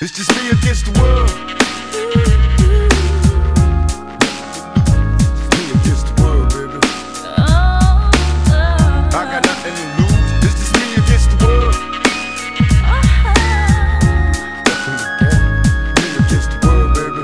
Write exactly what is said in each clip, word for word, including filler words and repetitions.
It's just me against the world. It's me against the world, baby. I got nothing to lose. It's just me against the world. Me against the world, baby.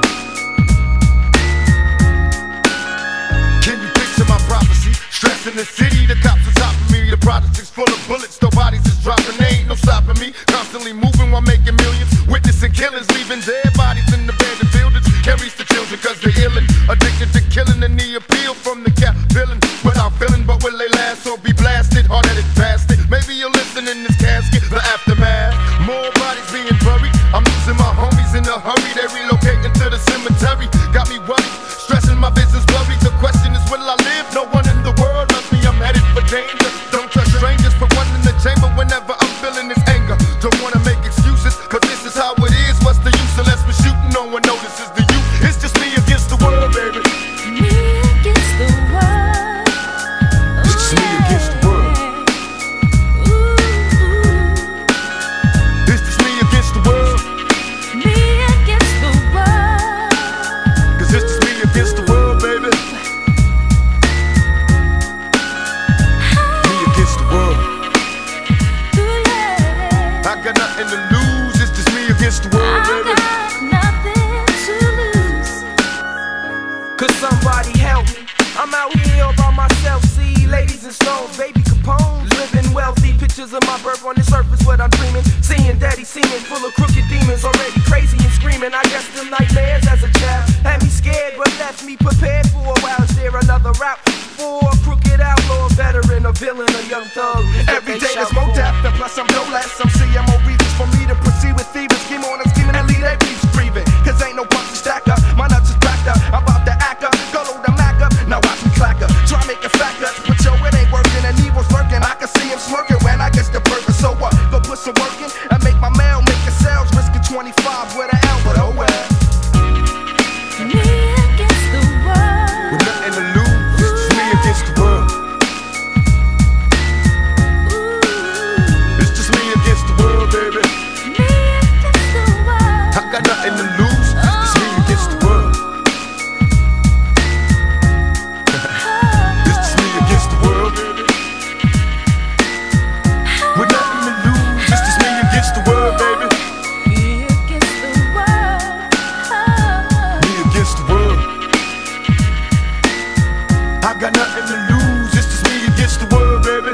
Can you picture my prophecy? Stress in the city, the cops on top of me. The project is full of bullets, no bodies is dropping. They ain't no stopping me. Constantly moving while making millions. Witnessing killings, leaving dead bodies in the abandoned buildings. Carries the children cause they're illin'. Addicted to killing and the appeal from the cap villain. Without feeling, but will they last or be blasted? Hard-headed bastard. Maybe you'll listen in this casket, the aftermath. More bodies being buried. I'm losing my homies in a hurry. They relocating to the cemetery. Got me worried, stressing my business blurry. The question is, will I live? No one in the world loves me. I'm headed for danger. Don't trust strangers. Put one in the chamber whenever I'm feeling this anger. Don't wanna make excuses, cause this is how it is. What's the use unless we're shooting? No one notices the youth. It's just me against the world, baby. Me against the world. It's just me against the world. Ooh. It's just me against the world. Me against the world. Cause it's just me against the world, baby. Me against the world. Ooh, yeah. I got nothing to lose. It's just me against the world, I baby. got nothing to lose. Could somebody help me? I'm out here all by myself. See ladies in stones, baby Capone, living wealthy. Pictures of my birth on the surface, what I'm dreaming. Seeing daddy seeming full of crooked demons, already crazy and screaming. I guess them nightmares as a child had me scared, but left me prepared for a while. Is there another route for a crooked outlaw, veteran, a villain, a young thug? Every day there's more death, and plus I'm no less. Some C M O reasons for me to proceed with thieves. Scheme on and scheming and lead their beefs breathing. Cause ain't no punch to stack up. My nuts is backed up. I'm about to act up. Go load the Mac up. Now watch me clack up. Try make a fact up. But yo, it ain't working and evil's lurking. I can see him smirking when I get the burger. So what? Go put some work in and make my mail, make a sales. Risking twenty-five with an L, but oh well. Me against the world. With nothing to lose. It's just me against the world. Ooh. It's just me against the world, baby. Me against the world. I got nothing to lose. It's just me against the world. It's just me against the world, baby. With nothing to lose. It's just me against the world, baby. Me against the world. Me against the world. I got nothing to lose. It's just me against the world, baby.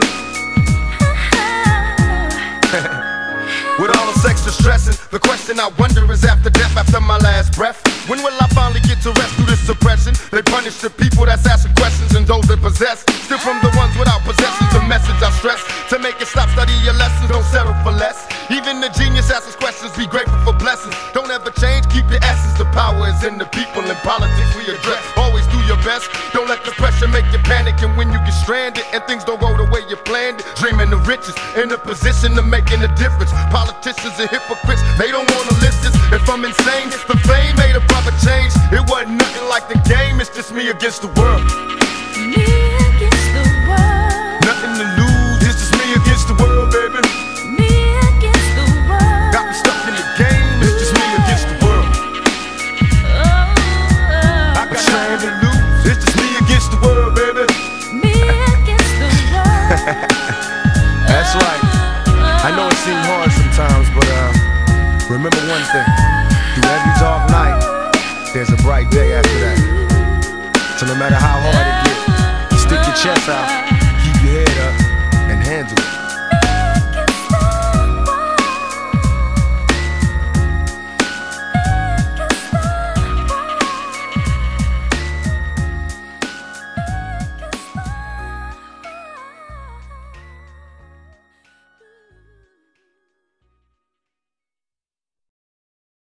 With all the sex and stressing, the question I wonder is after death, after my last breath, when will I finally get to rest through this suppression? They punish the people that's asking questions and those that possess. Still from the ones without possessions, the message I stress. To make it stop, study your lessons, don't settle for less. Even the genius asks questions, be grateful for blessings. Don't ever change, keep your essence. The power is in the people, in politics we address. Always do your best, don't let the pressure make you panic. And when you get stranded and things don't go the way you planned it, dreaming of riches, in a position of making a difference. Politicians are hypocrites, they don't wanna listen. If I'm insane, the fame made a proper change. It wasn't nothing like the game, it's just me against the world. Me against the world. Nothing to lose, it's just me against the world, baby. Me against the world. Got me stuck in the game, it's just me against the world. Oh, I got nothing to lose, it's just me against the world, baby. me against the world. That's right. I know it seems hard sometimes, but uh, remember one thing. Through every dark night, there's a bright day after that. So no matter how hard it gets, you stick your chest out